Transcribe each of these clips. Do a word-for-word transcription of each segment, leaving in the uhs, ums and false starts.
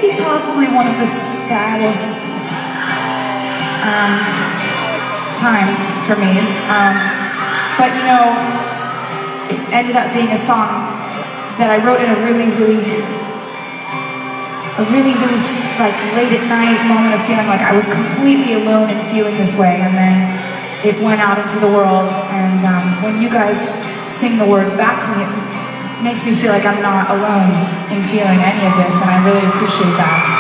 maybe possibly one of the saddest um, times for me. Um, but you know, it ended up being a song that I wrote in a really, really, a really, really like late at night moment of feeling like I was completely alone and feeling this way, and then it went out into the world. And um, when you guys sing the words back to me, it makes me feel like I'm not alone in feeling any of this, and I really appreciate that.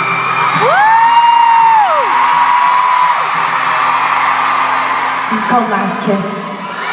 This is called Last Kiss.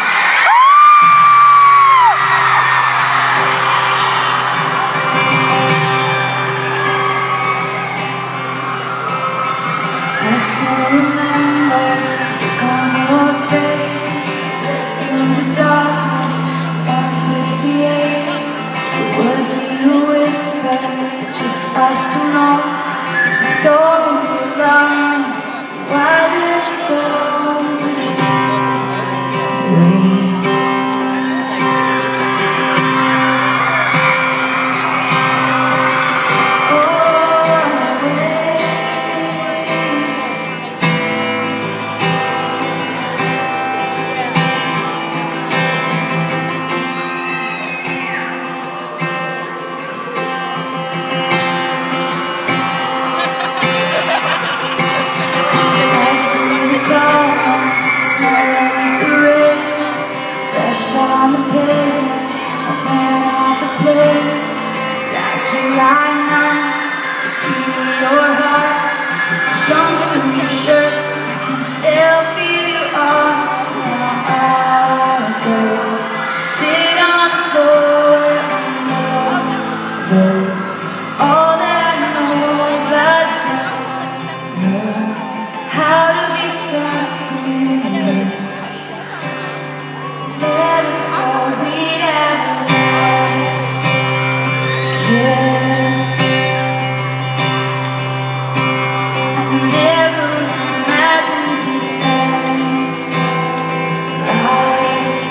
I still remember the look on your face, through the darkness, one fifty-eight. The words you whispered, just us to know. You told me you loved me, so why did you go? On the pavement, a man off the plane. That July night, the beat of your heart jumps through your shirt. I can still feel your arms. Now I go sit on the floor and love close. All that I know is I don't know how to be self-reliant. We'd have a last kiss. I never imagined it end like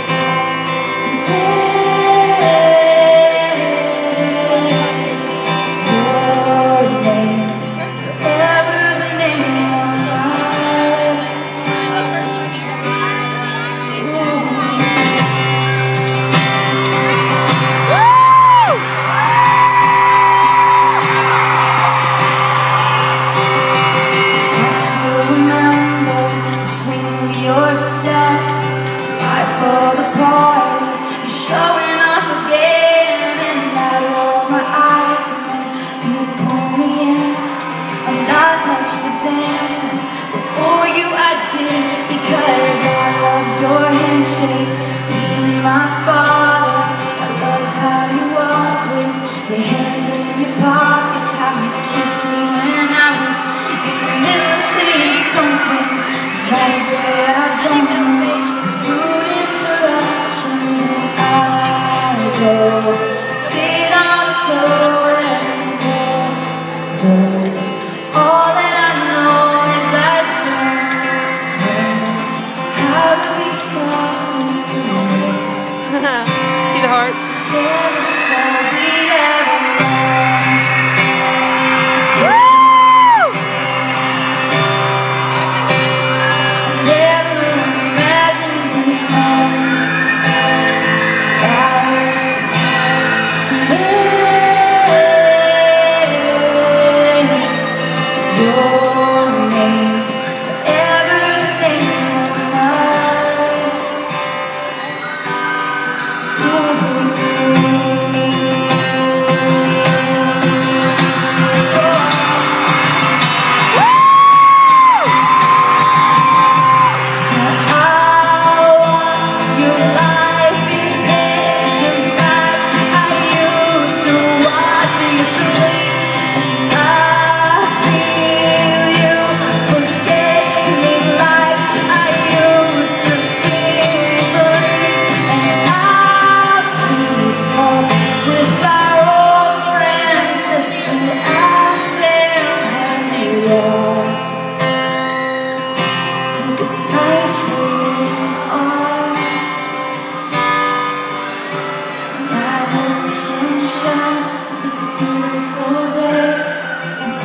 this. Your name, forever the name of my lips. Your step, I fall apart. You're showing off again, and I roll my eyes, and then you pull me in. I'm not much for dancing. Before you, I did, because I love your handshake. Being my father, I love how you walk with your hands in your pockets. How you kissed me when I was in the middle of saying something. That day I don't miss was rude interruptions, and I go sit on the floor and go close. All that I know is I don't know how to be self-reliant. See the heart? Never we ever lost.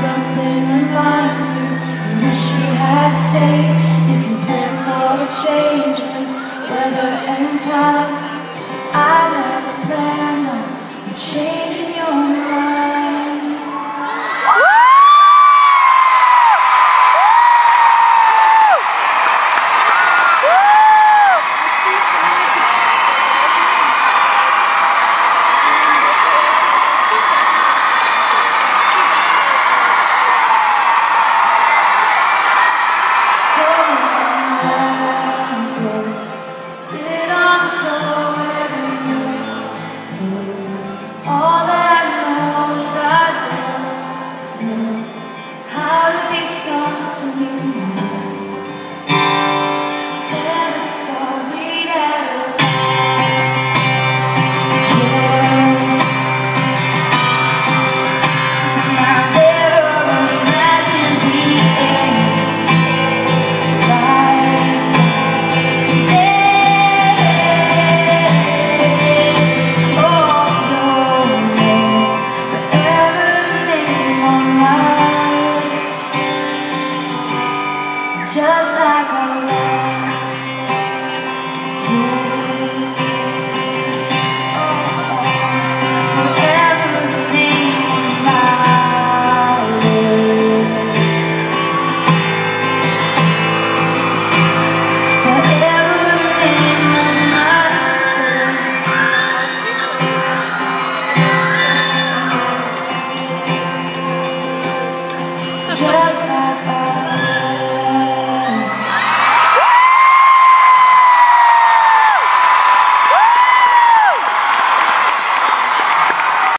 something in mind too. You wish you had stayed. You can plan for a change in weather and time. I never planned on the change.